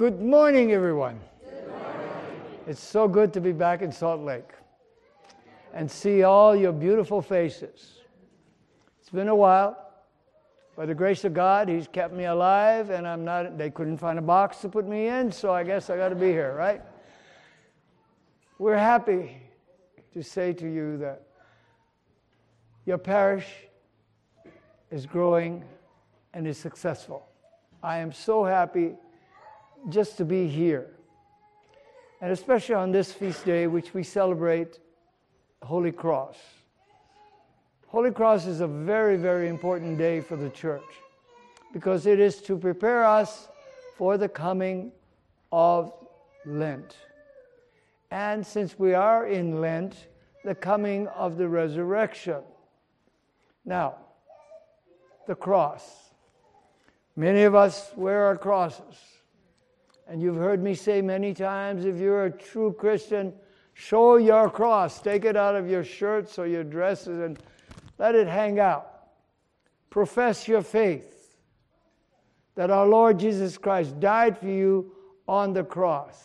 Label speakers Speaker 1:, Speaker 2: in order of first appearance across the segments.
Speaker 1: Good morning, everyone. Good morning. It's so good to be back in Salt Lake and see all your beautiful faces. It's been a while. By the grace of God, He's kept me alive, and they couldn't find a box to put me in, so I guess I got to be here, right? We're happy to say to you that your parish is growing and is successful. I am so happy just to be here, and especially on this feast day, which we celebrate Holy Cross. Holy Cross is a very, very important day for the church because it is to prepare us for the coming of Lent. And since we are in Lent, the coming of the resurrection. Now, the cross. Many of us wear our crosses. And you've heard me say many times, if you're a true Christian, show your cross. Take it out of your shirts or your dresses and let it hang out. Profess your faith that our Lord Jesus Christ died for you on the cross.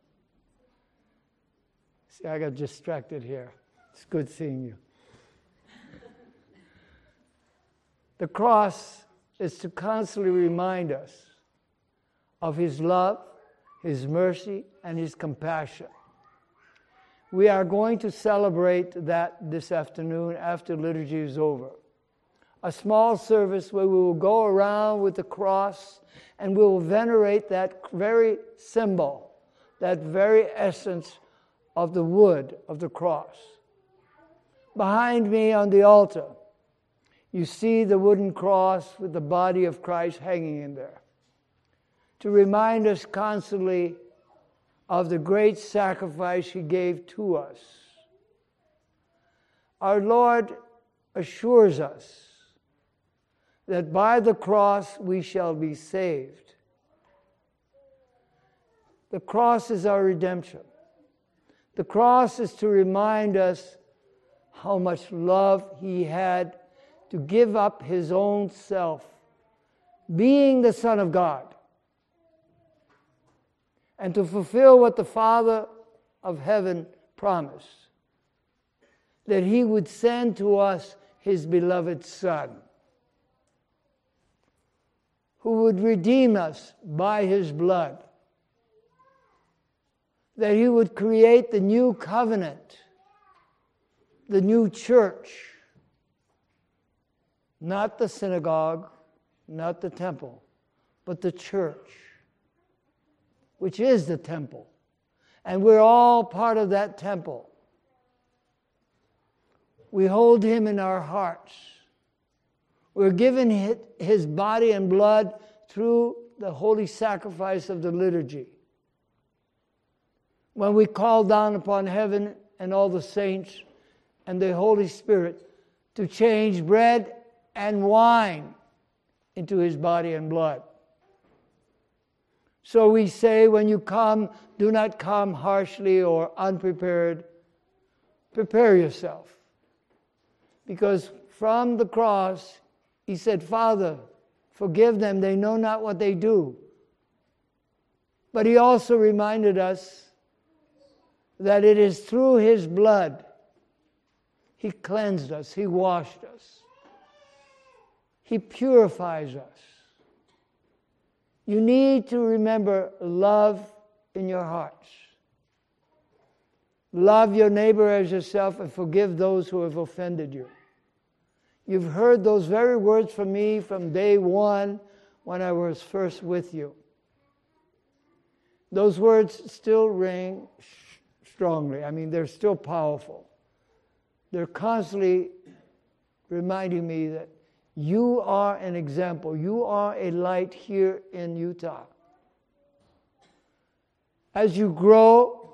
Speaker 1: See, I got distracted here. It's good seeing you. The cross is to constantly remind us of His love, His mercy, and His compassion. We are going to celebrate that this afternoon after liturgy is over. A small service where we will go around with the cross and we will venerate that very symbol, that very essence of the wood of the cross. Behind me on the altar, you see the wooden cross with the body of Christ hanging in there, to remind us constantly of the great sacrifice He gave to us. Our Lord assures us that by the cross we shall be saved. The cross is our redemption. The cross is to remind us how much love He had to give up His own self, being the Son of God, and to fulfill what the Father of heaven promised, that He would send to us His beloved Son, who would redeem us by His blood, that He would create the new covenant, the new church, not the synagogue, not the temple, but the church, which is the temple. And we're all part of that temple. We hold Him in our hearts. We're given His body and blood through the holy sacrifice of the liturgy. When we call down upon heaven and all the saints and the Holy Spirit to change bread and wine into His body and blood. So we say, when you come, do not come harshly or unprepared. Prepare yourself. Because from the cross, He said, Father, forgive them, they know not what they do. But He also reminded us that it is through His blood He cleansed us, He washed us. He purifies us. You need to remember love in your hearts. Love your neighbor as yourself and forgive those who have offended you. You've heard those very words from me from day one when I was first with you. Those words still ring strongly. I mean, they're still powerful. They're constantly reminding me that you are an example. You are a light here in Utah. As you grow,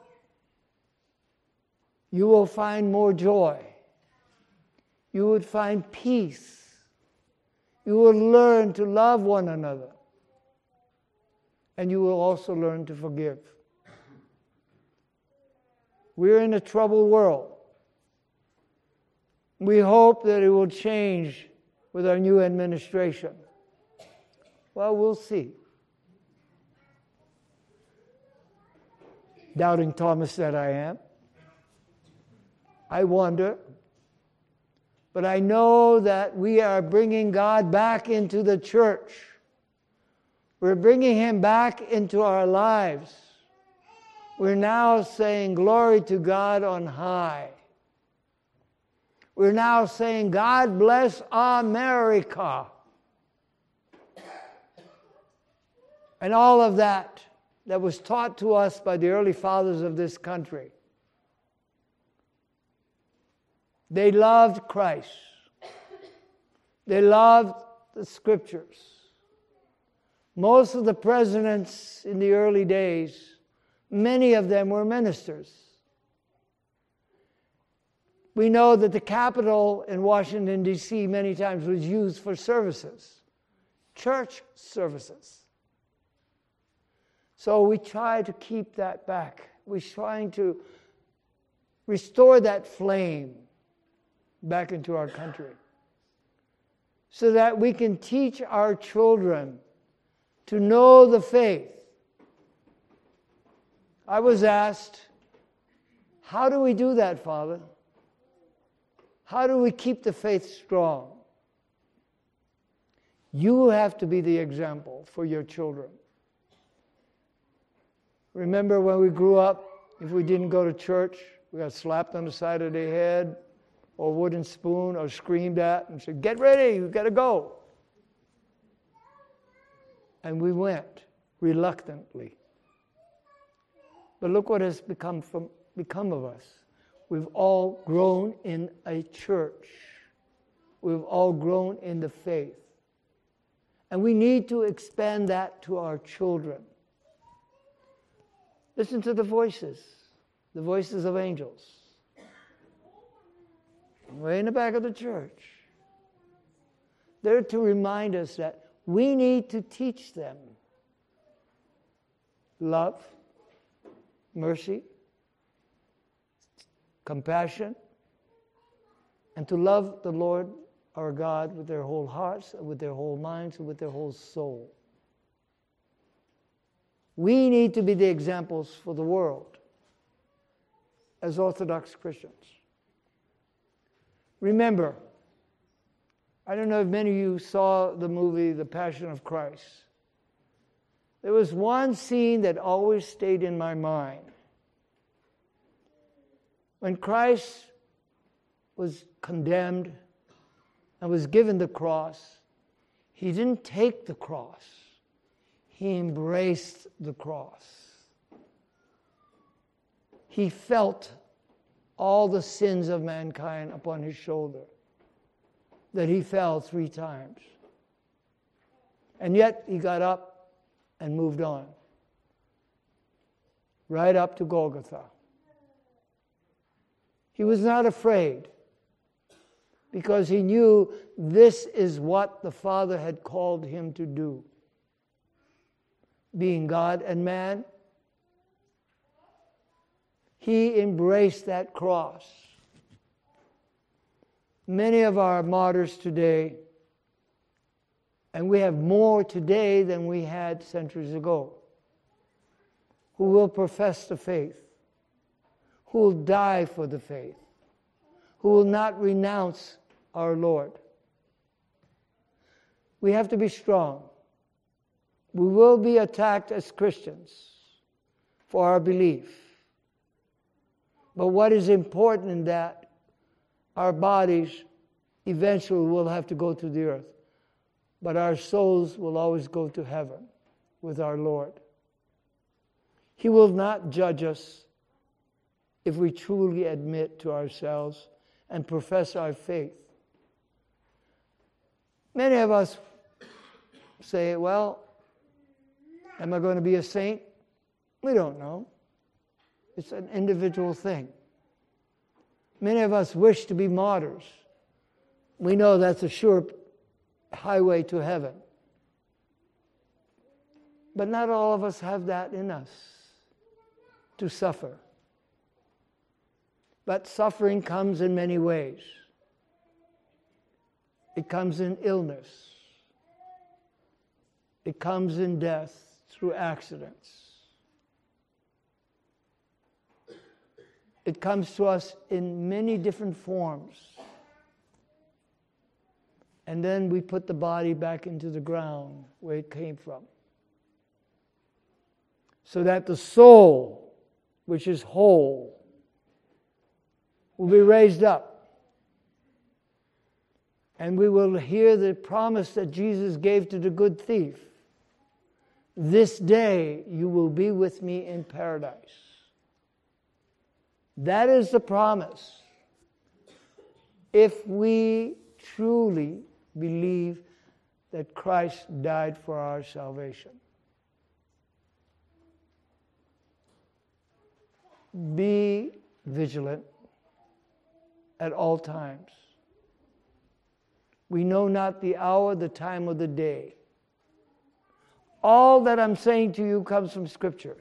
Speaker 1: you will find more joy. You would find peace. You will learn to love one another. And you will also learn to forgive. We're in a troubled world. We hope that it will change with our new administration. Well, we'll see. doubting Thomas that I am. I wonder. But I know that we are bringing God back into the church. We're bringing Him back into our lives. We're now saying, glory to God on high. We're now saying, God bless America. And all of that was taught to us by the early fathers of this country. They loved Christ. They loved the Scriptures. Most of the presidents in the early days, many of them were ministers. We know that the Capitol in Washington, D.C. many times was used for services, church services. So we try to keep that back. We're trying to restore that flame back into our country so that we can teach our children to know the faith. I was asked, how do we do that, Father? How do we keep the faith strong? You have to be the example for your children. Remember when we grew up, if we didn't go to church, we got slapped on the side of the head, or wooden spoon, or screamed at, and said, get ready, you've got to go. And we went, reluctantly. But look what has become of us. We've all grown in a church. We've all grown in the faith. And we need to expand that to our children. Listen to the voices of angels. Way in the back of the church. They're to remind us that we need to teach them love, mercy, compassion, and to love the Lord our God with their whole hearts, and with their whole minds, and with their whole soul. We need to be the examples for the world as Orthodox Christians. Remember, I don't know if many of you saw the movie The Passion of Christ. There was one scene that always stayed in my mind. When Christ was condemned and was given the cross, He didn't take the cross. He embraced the cross. He felt all the sins of mankind upon His shoulder, that He fell 3 times. And yet He got up and moved on, right up to Golgotha. He was not afraid, because He knew this is what the Father had called Him to do. Being God and man, He embraced that cross. Many of our martyrs today, and we have more today than we had centuries ago, who will profess the faith, who will die for the faith, who will not renounce our Lord. We have to be strong. We will be attacked as Christians for our belief. But what is important in that, our bodies eventually will have to go to the earth, but our souls will always go to heaven with our Lord. He will not judge us if we truly admit to ourselves and profess our faith. Many of us say, well, am I going to be a saint? We don't know. It's an individual thing. Many of us wish to be martyrs. We know that's a sure highway to heaven. But not all of us have that in us, to suffer. But suffering comes in many ways. It comes in illness. It comes in death through accidents. It comes to us in many different forms. And then we put the body back into the ground where it came from. So that the soul, which is whole, will be raised up. And we will hear the promise that Jesus gave to the good thief. This day you will be with me in paradise. That is the promise. If we truly believe that Christ died for our salvation. Be vigilant at all times. We know not the hour, the time, or the day. All that I'm saying to you comes from Scriptures.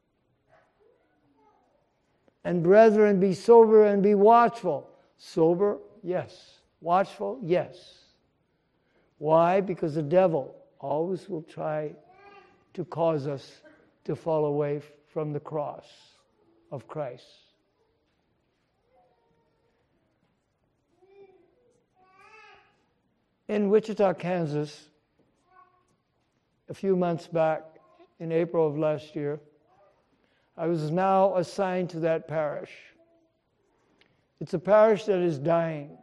Speaker 1: And brethren, be sober and be watchful. Sober? Yes. Watchful? Yes. Why? Because the devil always will try to cause us to fall away from the cross of Christ. In Wichita, Kansas, a few months back, in April of last year, I was now assigned to that parish. It's a parish that is dying.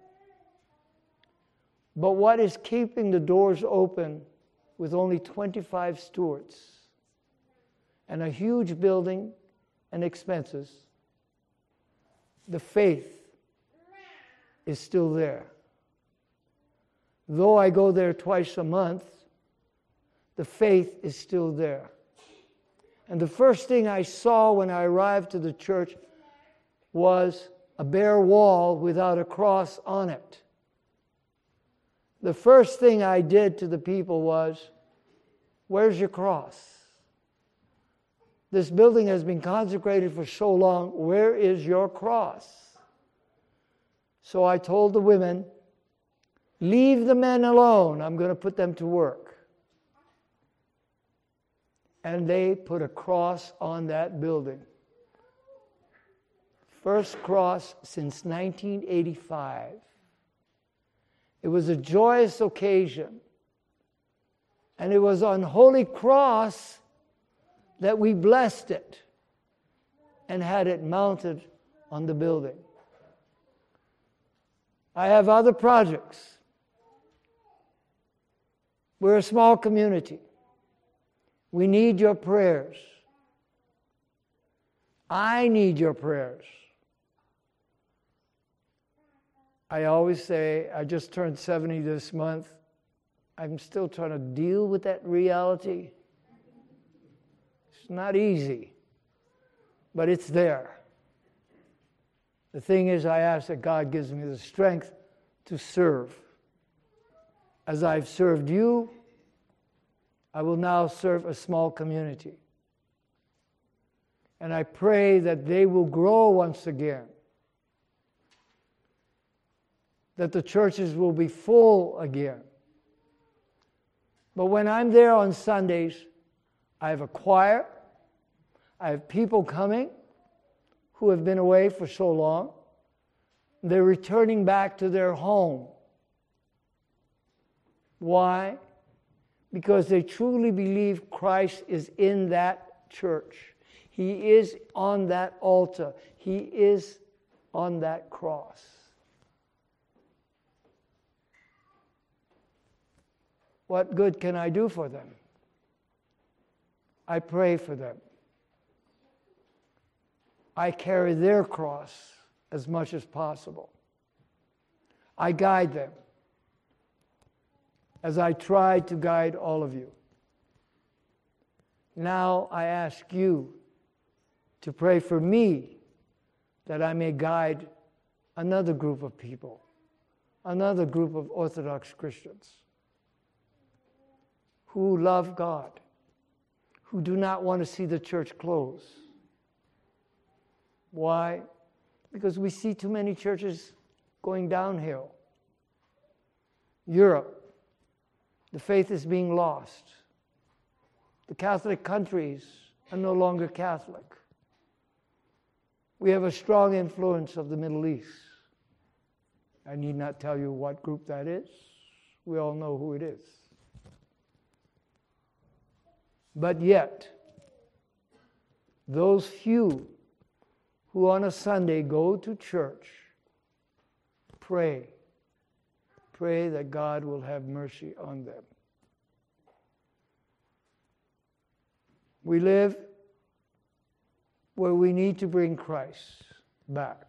Speaker 1: But what is keeping the doors open with only 25 stewards and a huge building and expenses, the faith is still there. Though I go there twice a month, the faith is still there. And the first thing I saw when I arrived to the church was a bare wall without a cross on it. The first thing I did to the people was, where's your cross? This building has been consecrated for so long. Where is your cross? So I told the women, leave the men alone. I'm going to put them to work. And they put a cross on that building. First cross since 1985. It was a joyous occasion. And it was on Holy Cross that we blessed it and had it mounted on the building. I have other projects. We're a small community. We need your prayers. I need your prayers. I always say, I just turned 70 this month. I'm still trying to deal with that reality. It's not easy, but it's there. The thing is, I ask that God gives me the strength to serve. As I've served you, I will now serve a small community. And I pray that they will grow once again. That the churches will be full again. But when I'm there on Sundays, I have a choir. I have people coming who have been away for so long. They're returning back to their home. Why? Because they truly believe Christ is in that church. He is on that altar. He is on that cross. What good can I do for them? I pray for them. I carry their cross as much as possible. I guide them, as I try to guide all of you. Now I ask you to pray for me that I may guide another group of people, another group of Orthodox Christians who love God, who do not want to see the church close. Why? Because we see too many churches going downhill. Europe, the faith is being lost. The Catholic countries are no longer Catholic. We have a strong influence of the Middle East. I need not tell you what group that is. We all know who it is. But yet, those few who on a Sunday go to church, pray that God will have mercy on them. We live where we need to bring Christ back.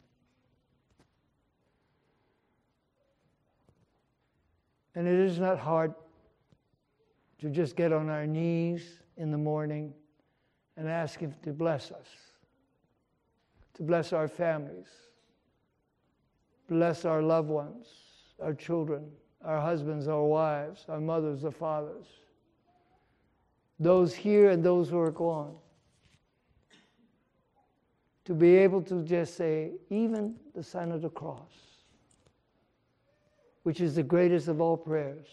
Speaker 1: And it is not hard to just get on our knees in the morning and ask Him to bless us, to bless our families, bless our loved ones, our children, our husbands, our wives, our mothers, our fathers, those here and those who are gone. To be able to just say, even the sign of the cross, which is the greatest of all prayers.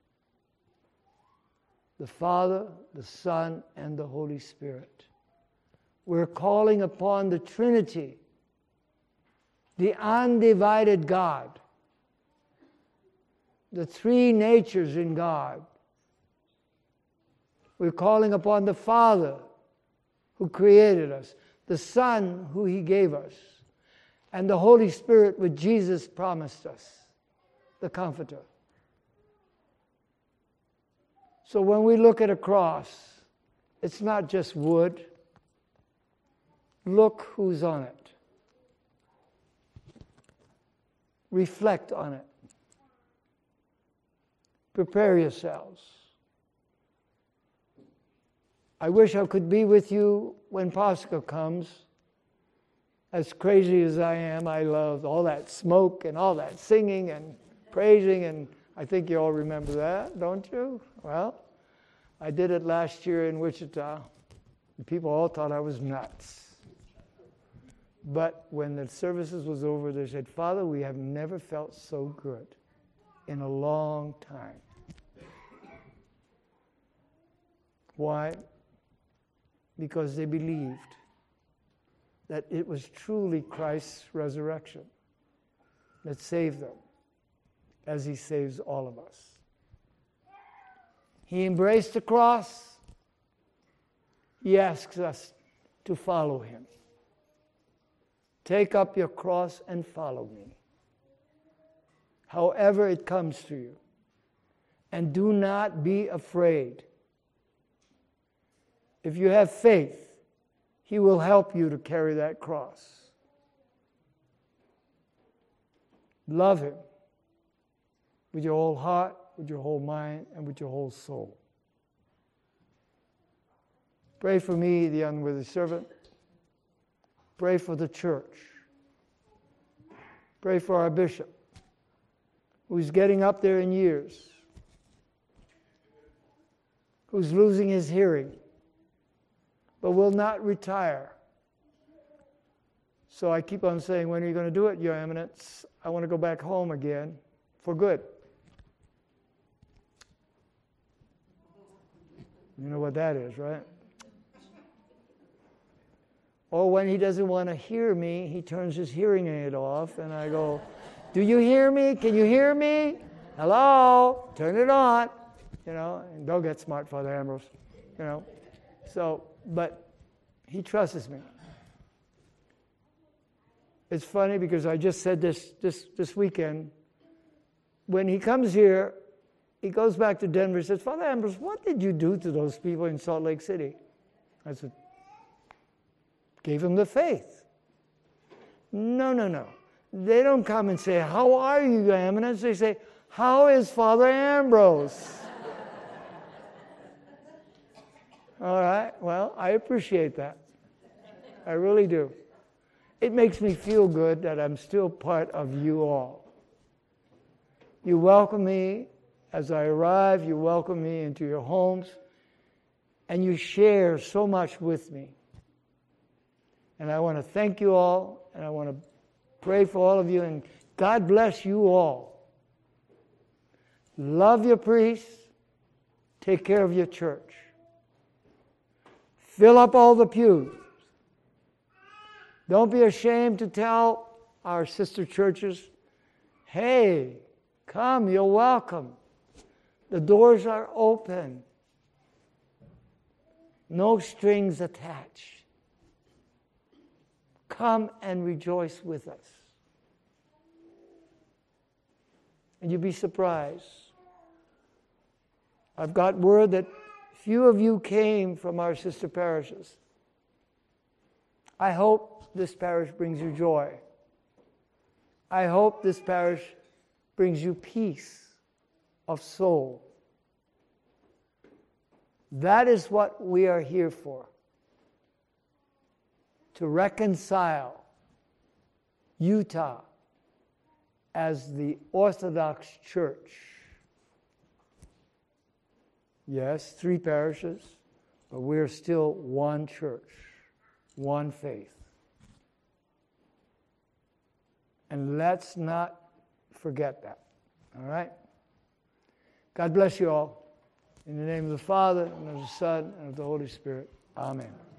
Speaker 1: The Father, the Son, and the Holy Spirit. We're calling upon the Trinity, the undivided God, the three natures in God. We're calling upon the Father who created us, the Son who He gave us, and the Holy Spirit which Jesus promised us, the Comforter. So when we look at a cross, it's not just wood. Look who's on it. Reflect on it. Prepare yourselves. I wish I could be with you when Pascha comes. As crazy as I am, I love all that smoke and all that singing and praising, and I think you all remember that, don't you? Well, I did it last year in Wichita. And people all thought I was nuts. But when the services was over, they said, Father, we have never felt so good in a long time. Why? Because they believed that it was truly Christ's resurrection that saved them, as He saves all of us. He embraced the cross. He asks us to follow Him. Take up your cross and follow me, however it comes to you. And do not be afraid. If you have faith, He will help you to carry that cross. Love Him with your whole heart, with your whole mind, and with your whole soul. Pray for me, the unworthy servant. Pray for the church. Pray for our bishop, who's getting up there in years, who's losing his hearing, but will not retire. So I keep on saying, when are you going to do it, Your Eminence? I want to go back home again for good. You know what that is, right? Or when he doesn't want to hear me, he turns his hearing aid off, and I go, do you hear me? Can you hear me? Hello? Turn it on. You know, and don't get smart, Father Ambrose. You know, so, but he trusts me. It's funny because I just said this weekend. When he comes here, he goes back to Denver and says, Father Ambrose, what did you do to those people in Salt Lake City? I said, gave them the faith. No. They don't come and say, how are you, Your Eminence? They say, how is Father Ambrose? All right, well, I appreciate that. I really do. It makes me feel good that I'm still part of you all. You welcome me as I arrive. You welcome me into your homes. And you share so much with me. And I want to thank you all. And I want to pray for all of you. And God bless you all. Love your priests. Take care of your church. Fill up all the pews. Don't be ashamed to tell our sister churches, hey, come, you're welcome. The doors are open. No strings attached. Come and rejoice with us. And you'll be surprised. I've got word that few of you came from our sister parishes. I hope this parish brings you joy. I hope this parish brings you peace of soul. That is what we are here for. To reconcile Utah as the Orthodox Church. Yes, 3 parishes, but we're still one church, one faith. And let's not forget that. All right? God bless you all. In the name of the Father, and of the Son, and of the Holy Spirit. Amen.